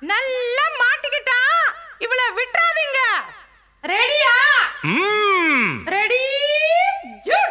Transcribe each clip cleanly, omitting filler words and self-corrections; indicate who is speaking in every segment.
Speaker 1: நல்லா மாட்டிக்கிட்டான். இவளை விட்டுறாதீங்க. ரெடியா? ரெடி ஜூட்.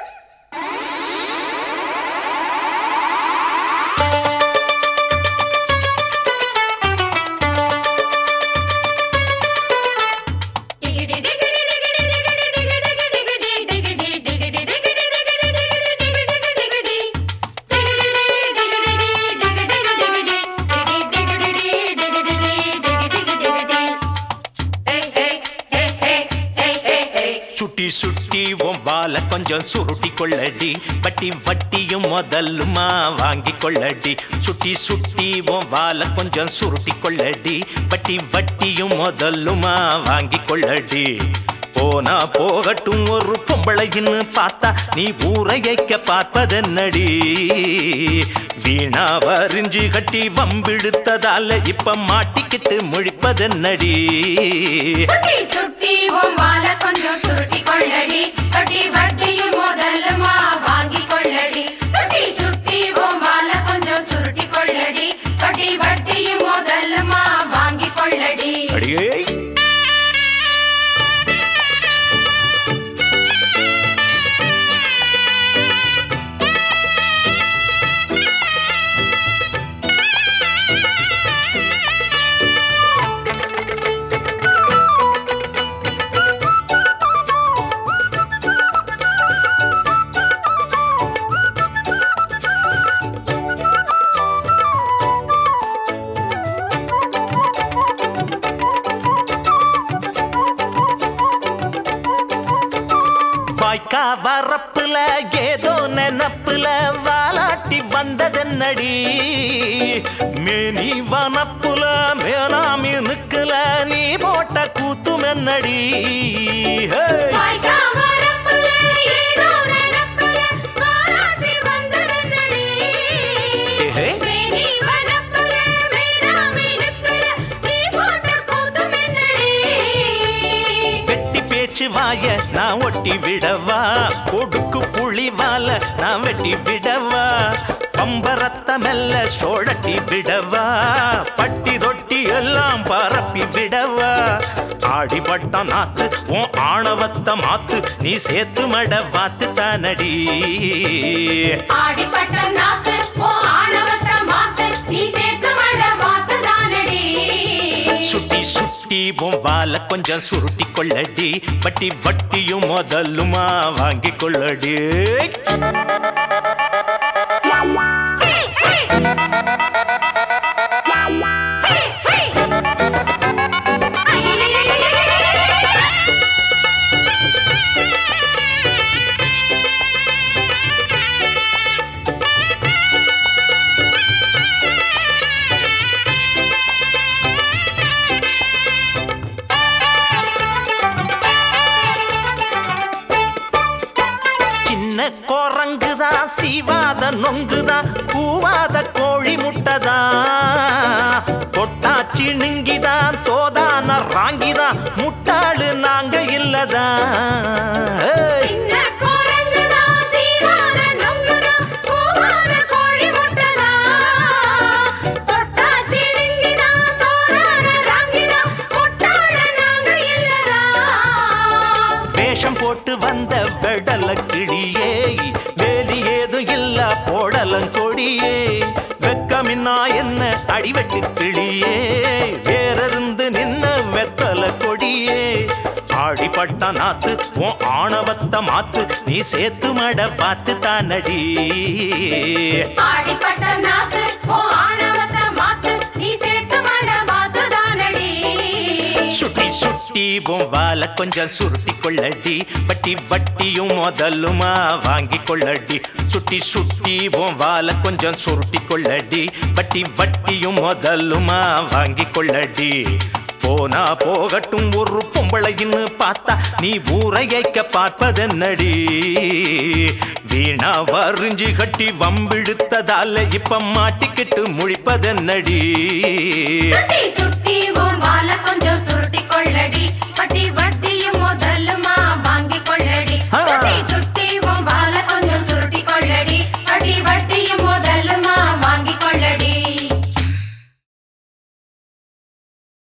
Speaker 2: சுட்டி சுட்டி உன் வால கொஞ்சம் சுருட்டி கொள்ளடி, வட்டி வட்டியும் முதல்லுமா வாங்கி கொள்ளடி. சுட்டி சுட்டி உன் வால கொஞ்சம் சுருட்டி கொள்ளடி, வட்டி வட்டியும் முதல்லுமா வாங்கி கொள்ளடி. போனா போகட்டும் ஒரு பொம்பளைன்னு பார்த்தா நீ ஊரையைக்க பார்ப்பதென்னடி. வீணா வரிஞ்சு கட்டி வம்பிடுத்ததால இப்ப மாட்டிக்கிட்டு முழிப்பதென்னடி.
Speaker 3: கொஞ்சம் சுருட்டி கொள்ளடி, வட்டி வட்டியும் முதல்லுமா வாங்கி கொள்ளடி. சுட்டி சுட்டி உன் வால கொஞ்சம் சுருட்டி கொள்ளடி, வட்டி வட்டியும் முதல்லுமா வாங்கி கொள்ளடி.
Speaker 2: அடியே வாய்க்கா வரப்புல ஏதோ நெனப்புல வாலாட்டி வந்ததென்னடி. மேனி வனப்புல மேலாமி நிக்கல நீ போட்ட கூத்துமென்னடி. வாய நான் ஒட்டி விடவா, கொடுக்கு புளி வால நான் வெட்டி விடவா, பம்பரத்த மெல்ல சோழட்டி விடவா, பட்டி தொட்டி எல்லாம் பரப்பி விடவா. ஆடிப்பட்ட நாத்து உன் ஆணவத்த மாத்து நீ சேத்து மட வாத்து தானடி.
Speaker 3: ஆடிப்பட்ட நாத்து உன் ஆணவத்த மாத்து நீ சேத்து மட வாத்து தானடி.
Speaker 2: சுட்டி சுட்டி உன் வால கொஞ்சம் சுருட்டி கொள்ளடி, வட்டி வட்டியும் முதல்லுமா வாங்கி கொள்ளடி. குரங்குதா சீவாத நொங்குதா பூவாத கோழி முட்டதா, தொட்டாச்சி நிங்கிதான் தோதான ராங்கிதா முட்டாளு நாங்க இல்லதா. வேஷம் போட்டு வந்த வெடல கிளியே, வேலி ஏதும் இல்ல போடலங்கொடியே, வெக்கமின்னா என்ன அடிவெட்டு கிளியே, வேறிருந்து நின்ன வெத்தல கொடியே. ஆடிப்பட்ட நாத்து உன் ஆணவத்த மாத்து நீ சேத்து மட பார்த்து தானடி.
Speaker 3: ஆடிப்பட்ட நாத்து உன் ஆணவத்த மாத்து நீ சேத்து மட பார்த்து தானடி.
Speaker 2: சுட்டி சுட்டி உன் வால கொஞ்சம் சுருட்டி கொள்ளடி, வட்டி வட்டியும் முதல்லுமா வாங்கி கொள்ளடி. சுட்டி சுட்டி உன் வால கொஞ்சம் சுருட்டி கொள்ளடி, வட்டி வட்டியும் முதல்லுமா வாங்கி கொள்ளடி. போனா போகட்டும் ஒரு பொம்பளைன்னு பார்த்தா நீ ஊரையைக்க பார்ப்பதென்னடி. வீணா வரிஞ்சு கட்டி வம்பிடுத்ததால இப்ப மாட்டிக்கிட்டு முழிப்பதென்னடி.
Speaker 3: சுட்டி சுட்டி உன் வால கொஞ்சம்